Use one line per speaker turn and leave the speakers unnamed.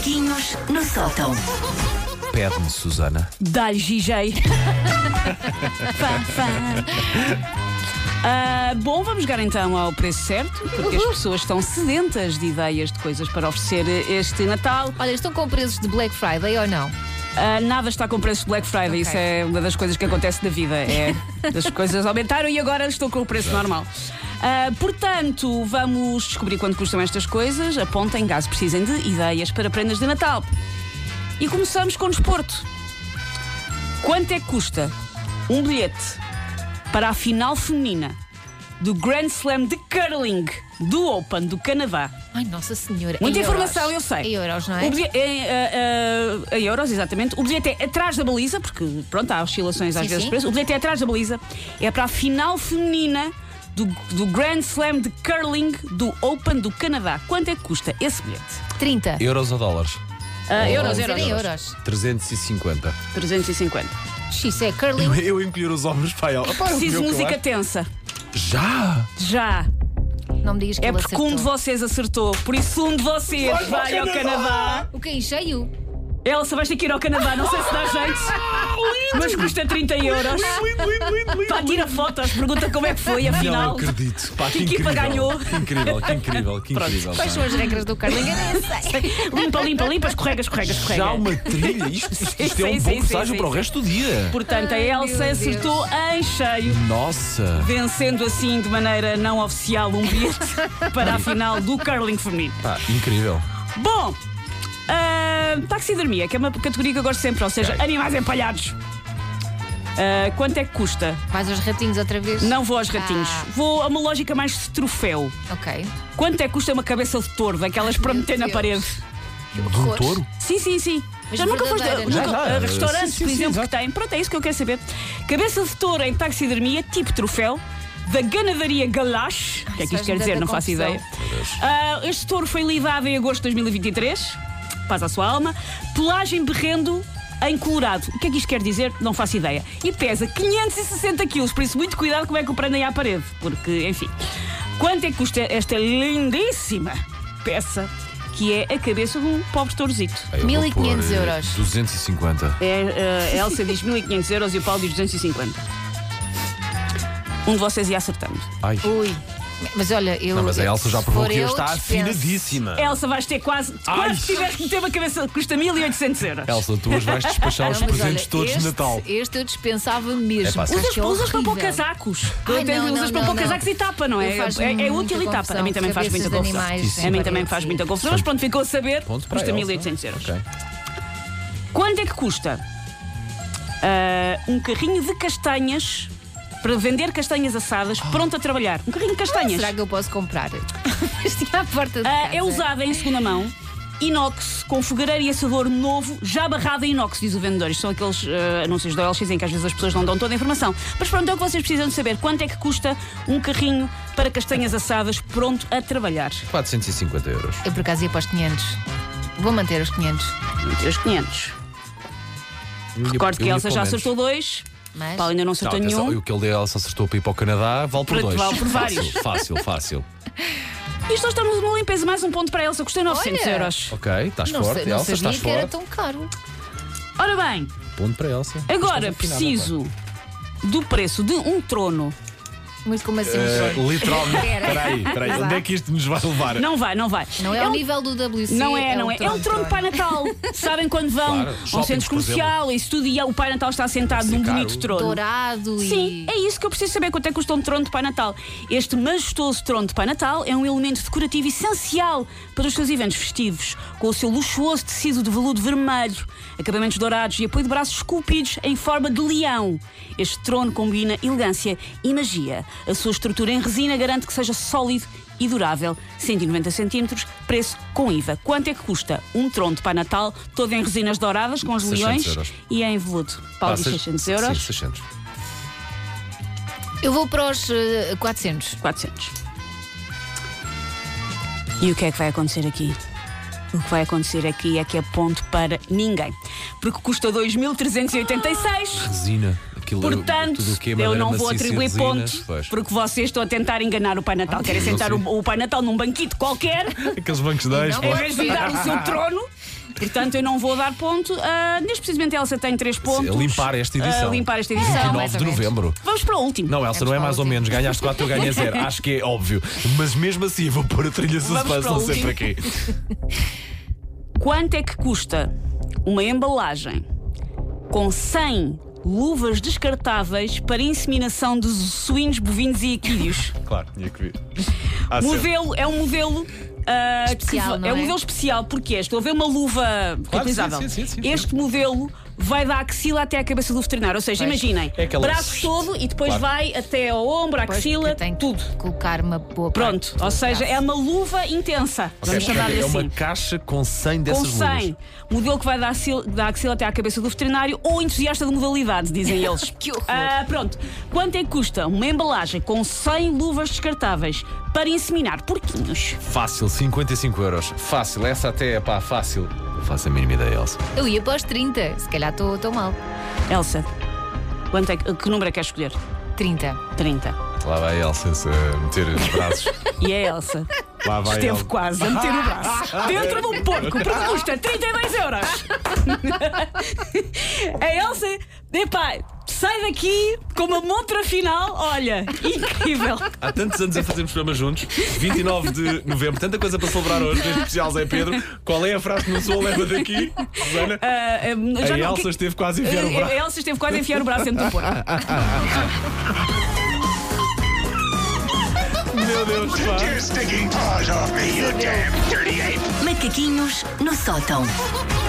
Macaquinhos no sótão.
Pede-me, Susana.
Dá-lhe GJ. Bom, vamos chegar então ao preço certo, porque as pessoas estão sedentas de ideias de coisas para oferecer este Natal.
Olha, estão com preços de Black Friday ou não?
Nada está com preço de Black Friday,
Ok.
Isso é uma das coisas que acontece na vida. As coisas aumentaram e agora estão com o preço normal. Portanto, vamos descobrir quanto custam estas coisas. Apontem, caso precisem de ideias para prendas de Natal. E começamos com o desporto. Quanto é que custa um bilhete para a final feminina do Grand Slam de Curling do Open do Canadá?
Ai, Nossa Senhora.
Muita
Em
informação,
euros.
eu sei.
Em euros, não é?
O bilhete, em euros, exatamente. O bilhete é atrás da baliza, porque pronto, há oscilações às
Sim,
vezes
sim.
de preço. O bilhete é atrás da baliza. É para a final feminina do Grand Slam de Curling do Open do Canadá. Quanto é que custa esse bilhete?
30.
Euros ou dólares?
Euros,
Dizer em
euros.
euros.
350.
350.
Isso é curling.
Eu encolher os ombros para ela.
Preciso de música tensa.
Já?
Já.
Não me digas que
É
ele
porque
acertou.
um de vocês acertou. Por isso um de vocês vai ao Canadá.
O que em cheio?
Elsa, vais ter que ir ao Canadá. Não sei se dá jeito. Mas custa 30 euros. Pá, tira fotos, pergunta como é que foi,
Não
afinal.
acredito. Pá,
Que equipa
incrível.
ganhou?
Que incrível, que incrível, que incrível.
Quais são as regras do curling? Eu nem sei.
Limpa, escorrega.
Já uma trilha? Isto é
Sim,
um bom
sim,
presságio
sim,
para o
sim.
resto do dia.
Portanto, a
Ai,
Elsa
meu
acertou em cheio,
Nossa.
vencendo assim de maneira não oficial um bilhete para a final do curling feminino.
Pá, incrível.
Bom, taxidermia, que é uma categoria que eu gosto sempre, ou seja,
Ok.
animais empalhados. Quanto é que custa?
Vais aos ratinhos outra vez?
Não vou aos ratinhos. Vou a uma lógica mais de troféu.
Ok.
Quanto é que custa uma cabeça de touro, daquelas para
Meu
meter na
Deus.
parede?
De um touro?
Sim.
Mas
Já nunca foste
verdadeira,
nunca,
não?
a restaurantes,
Sim,
por
sim,
exemplo,
exato.
que têm. Pronto, é isso que eu quero saber. Cabeça de touro em taxidermia, tipo troféu, da ganadaria Galache. O que é que isto quer dizer? Não faço ideia. Este touro foi lidado em agosto de 2023. Paz à sua alma. Pelagem berrendo em Colorado. O que é que isto quer dizer? Não faço ideia. E pesa 560 quilos, por isso muito cuidado como é que o prendem à parede. Porque, enfim. Quanto é que custa esta lindíssima peça, que é a cabeça de um pobre tourozito?
Eu vou
1500
pôr,
euros.
250.
A Elsa diz 1.500 euros e o Paulo diz 250. Um de vocês ia acertando.
Ai.
Ui. Mas olha, eu.
Não, mas a Elsa já
se
provou
for
que eu
eu,
está
dispenso.
afinadíssima.
Elsa, vais ter quase tiveste que meter uma cabeça que custa 1.800 euros.
Elsa, tu hoje vais despachar os
Não, mas
presentes
olha,
todos de Natal.
Este eu dispensava mesmo.
É pá,
Acho
Usas,
que é
usas para pôr
horrível.
casacos.
Ai, não,
Usas
não,
para pôr
não.
casacos e tapa, não é?
Eu faço
É
muita
útil e tapa.
confusão.
A mim também faz muita
Cabeças de
confusão.
animais
A mim também
parece.
faz muita confusão. Mas pronto, ficou a saber.
Ponto para
Custa
a Elsa.
1.800 euros.
Ok.
Quanto é que custa um carrinho de castanhas para vender castanhas assadas pronto a trabalhar? Um carrinho de castanhas.
Será que eu posso comprar? Este à porta de casa.
É usada em segunda mão, inox, com fogareiro e assador novo, já barrado em inox, diz o vendedor. Isto são aqueles anúncios da OLX em que às vezes as pessoas não dão toda a informação. Mas pronto, é o que vocês precisam de saber. Quanto é que custa um carrinho para castanhas assadas pronto a trabalhar?
450 euros.
Eu por acaso ia para os 500. Vou manter os 500.
Entre os 500. Recordo que a Elsa já acertou 2.
Mas.
Paulo ainda não acertou nenhum.
O que ele deu, a Elsa acertou para ir para o Canadá, vale por
Para-
2.
vale por vários.
Fácil.
Isto nós estamos numa limpeza, mais um ponto para a Elsa. Custei 900
Olha.
euros.
Ok, estás
Não,
forte,
não
Elsa,
sabia
estás
que era
forte.
tão caro.
Ora bem,
Ponto para a Elsa.
agora
Estás afinada,
preciso do preço de um trono.
Muito como assim.
Literalmente.
Espera.
Espera aí.
Exato.
Onde é que isto nos vai levar?
Não vai.
Não é
É
ao
um-
nível do WC.
Não é. É um trono de Pai Natal. Sabem quando vão
Claro,
a um
shoppings,
centro
por exemplo.
comercial, isso tudo, e o Pai Natal está sentado
Deve
num
ser
bonito
caro.
trono.
Dourado
Sim,
e.
é isso que eu preciso saber. Quanto é que custa um trono de Pai Natal? Este majestoso trono de Pai Natal é um elemento decorativo essencial para os seus eventos festivos, com o seu luxuoso tecido de veludo vermelho, acabamentos dourados e apoio de braços esculpidos em forma de leão. Este trono combina elegância e magia. A sua estrutura em resina garante que seja sólido e durável. 190 centímetros, preço com IVA. Quanto é que custa um trono de Pai Natal, todo em resinas douradas, com os
600
leões
euros.
e em veludo? Paulo diz 600 euros.
Sim, 600.
Eu vou para os 400.
400. E o que é que vai acontecer aqui? O que vai acontecer aqui é que é ponto para ninguém. Porque custa 2.386.
Resina. Aquilo,
Portanto,
tudo o que é
eu
madeira
não vou
maciça e
atribuir
resina,
pontos,
pois.
porque vocês estão a tentar enganar o Pai Natal. Querem
não
sentar
sei.
o Pai Natal num banquito qualquer,
Aqueles bancos de
Não
em vez de lhe dar o seu trono. Portanto, eu não vou dar ponto. Neste precisamente, a Elsa tem 3 pontos.
Limpar esta edição.
Limpar esta edição.
29
mais ou
de
menos.
novembro.
Vamos para o último.
Não, Elsa, não é mais ou menos. Ganhaste 4, eu ganhei 0. Acho que é óbvio. Mas mesmo assim, vou pôr a trilha suspense,
para o
não sei
último.
para quê.
Quanto é que custa uma embalagem com 100 luvas descartáveis para inseminação de suínos, bovinos e equídeos?
Claro, tinha que vir.
Modelo, é um modelo.
Especial, não
é um
é?
modelo especial, porque estou a ver uma luva reutilizável.
sim.
Este modelo vai da axila até à cabeça do veterinário. Ou seja,
Pois.
imaginem,
É aquela-
braço todo e depois
Claro.
vai até ao ombro, à
Pois,
axila,
porque tem que
tudo.
colocar uma boa
Pronto,
parte do
ou seja,
braço.
é uma luva intensa. Vamos chamar-lhe
é
assim.
uma caixa com 100
Com
dessas
100.
luvas.
Modelo que vai da axila até à cabeça do veterinário ou entusiasta de modalidade, dizem eles.
Que horror.
Pronto. Quanto é que custa uma embalagem com 100 luvas descartáveis para inseminar porquinhos?
Fácil, 55 euros. Fácil, essa até é pá, fácil. Não faço a mínima ideia, Elsa.
Eu ia para os 30, se calhar estou mal.
Elsa, que número é que queres escolher?
30.
30.
Lá vai a Elsa a meter os braços.
E a Elsa
Lá vai
esteve
Elsa.
quase a meter o braço dentro de um porco, porque custa 32 euros. A Elsa, epá, sai daqui com uma montra final, olha, incrível.
Há tantos anos a fazermos programas juntos, 29 de novembro, tanta coisa para celebrar hoje, neste especial Zé Pedro. Qual é a frase que não sou leva daqui, Susana?
Já
A
não-
Elsa esteve quase a enfiar o
A
braço.
Elsa esteve quase a enfiar o braço dentro do porco.
Meu Deus, pá.
Your stinking paws off me, you damn dirty ape!
Macaquinhos no sótão.